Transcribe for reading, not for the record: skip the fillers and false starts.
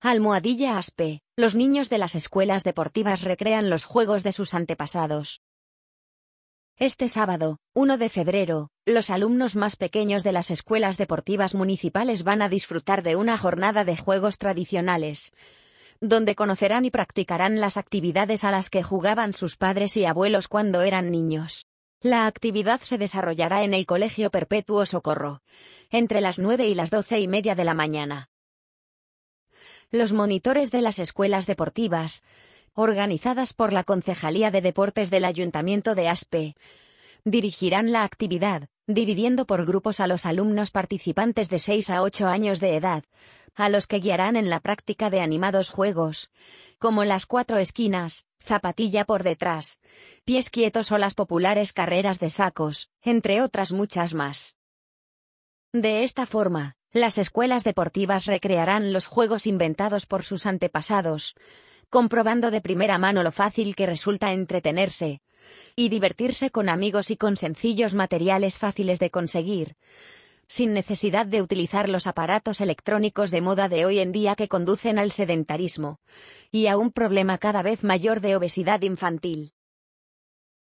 Almohadilla ASPE. Los niños de las escuelas deportivas recrean los juegos de sus antepasados. Este sábado, 1 de febrero, los alumnos más pequeños de las escuelas deportivas municipales van a disfrutar de una jornada de juegos tradicionales, donde conocerán y practicarán las actividades a las que jugaban sus padres y abuelos cuando eran niños. La actividad se desarrollará en el Colegio Perpetuo Socorro, entre las 9 y las 12:30 de la mañana. Los monitores de las escuelas deportivas, organizadas por la Concejalía de Deportes del Ayuntamiento de Aspe, dirigirán la actividad, dividiendo por grupos a los alumnos participantes de 6 a 8 años de edad, a los que guiarán en la práctica de animados juegos, como las 4 esquinas, zapatilla por detrás, pies quietos o las populares carreras de sacos, entre otras muchas más. De esta forma, las escuelas deportivas recrearán los juegos inventados por sus antepasados, comprobando de primera mano lo fácil que resulta entretenerse y divertirse con amigos y con sencillos materiales fáciles de conseguir, sin necesidad de utilizar los aparatos electrónicos de moda de hoy en día que conducen al sedentarismo y a un problema cada vez mayor de obesidad infantil.